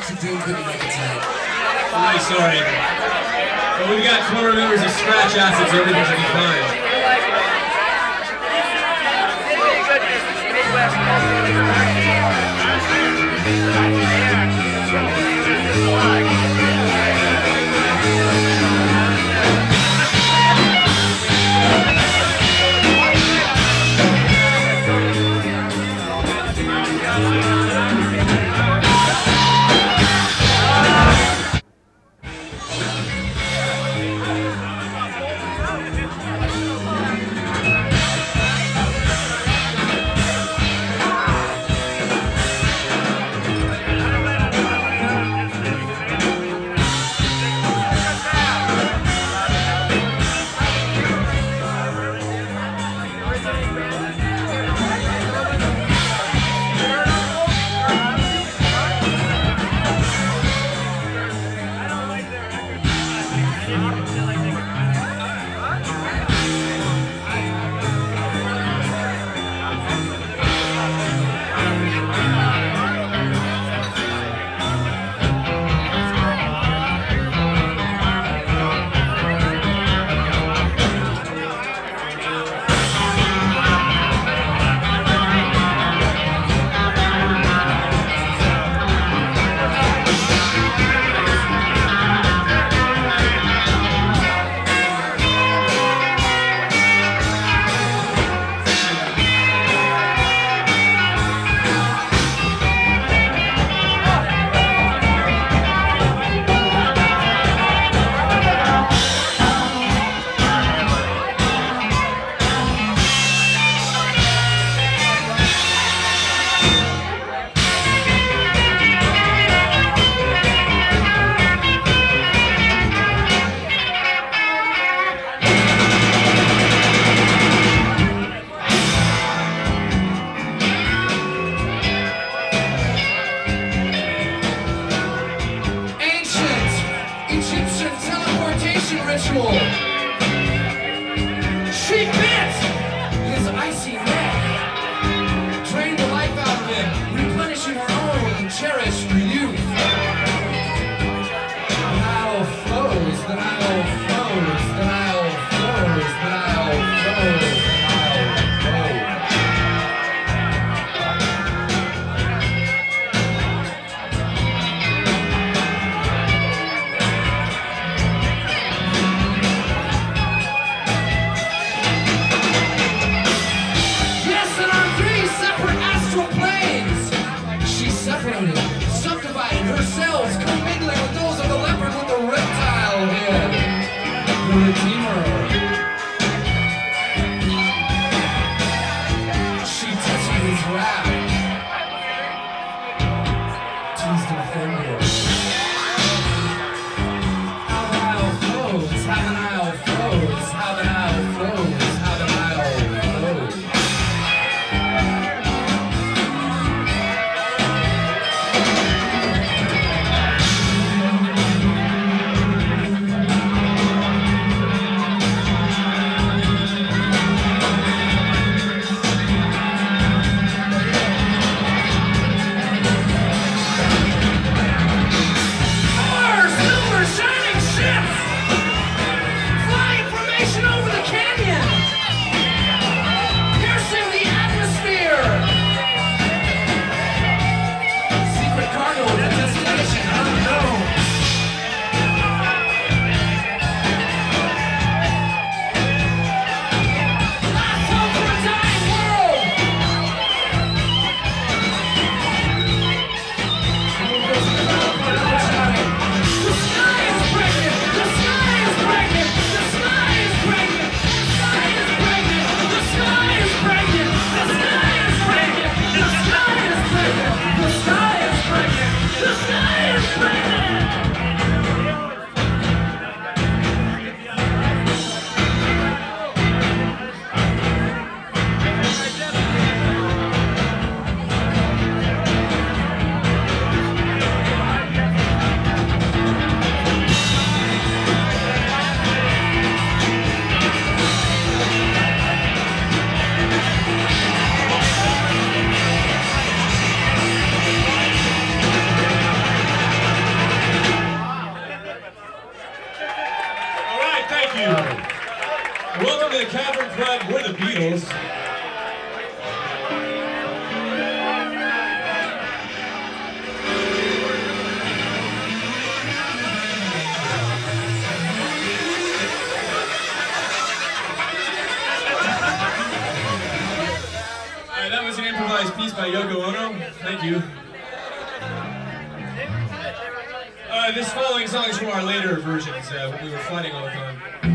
Doom couldn't make it tonight. I'm really sorry. But we've got 4 members of Scratch Acid, so everything should be fine. Ritual. She bit his icy neck, drained the life out of him, replenishing her own cherished youth. The Nile flows, the Nile flows, the Nile flows, the Nile flows, the Nile flows. Subdividing her cells, commingling with those of the leopard with the reptile head. The Redeemer. She touched his wrath. Teased him firmly. How the Nile flows, how the Nile flows, how the Nile flows, how the Nile flows. improvised piece by Yoko Ono. Thank you. This following song is from our later versions when we were fighting all the time.